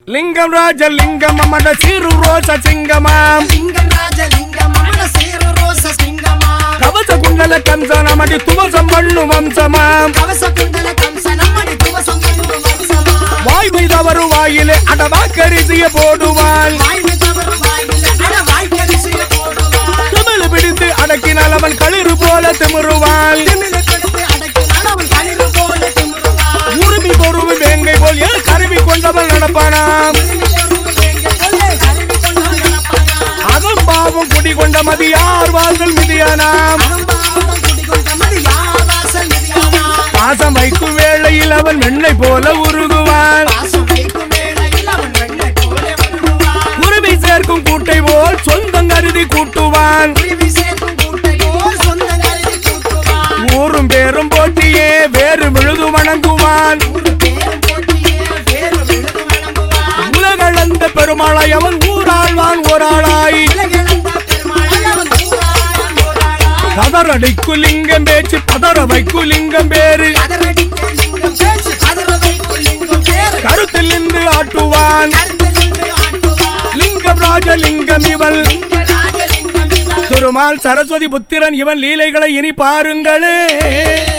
லிங்கம் ராஜலிங்கம் அமட சீரு ரோச சிங்கமாம் கவச குண்டல கம்சனமடி துவசம் பண்ணும் வம்சமாம் வாய்மை தவறு வாயிலே அடவாக்கரிசிய போடுவான் தமிழ் பிடித்து அடக்கினால் அவன் களிறு போல திமிருவான் உரிமை பொறுமை வேங்கை போல் கருவி கொண்டவன் நடப்பானாம் அகம்பாவம் குடி கொண்ட மதியார் வாசல் மிதியானாம் பாசம் வைக்கும் வேளையில் அவன் வெண்ணெய் போல உருகுவான் உரிமை சேர்க்கும் கூட்டை போல் சொந்தம் கருதி கூட்டுவான் ஊரும் பேரும் போட்டியே வேறு விழுது வணங்குவான் உலகளந்த பெருமாளாய் அவன் ஊராழ்வான் ஓராளாய் கதறடிக்கு லிங்கம் பேச்சு பதற வைக்கு லிங்கம் பேரு கருத்தில் நின்று ஆட்டுவான் லிங்கம் ராஜலிங்கம் இவள் திருமால் சரஸ்வதி புத்திரன் இவன் லீலைகளை இனி பாருங்களே.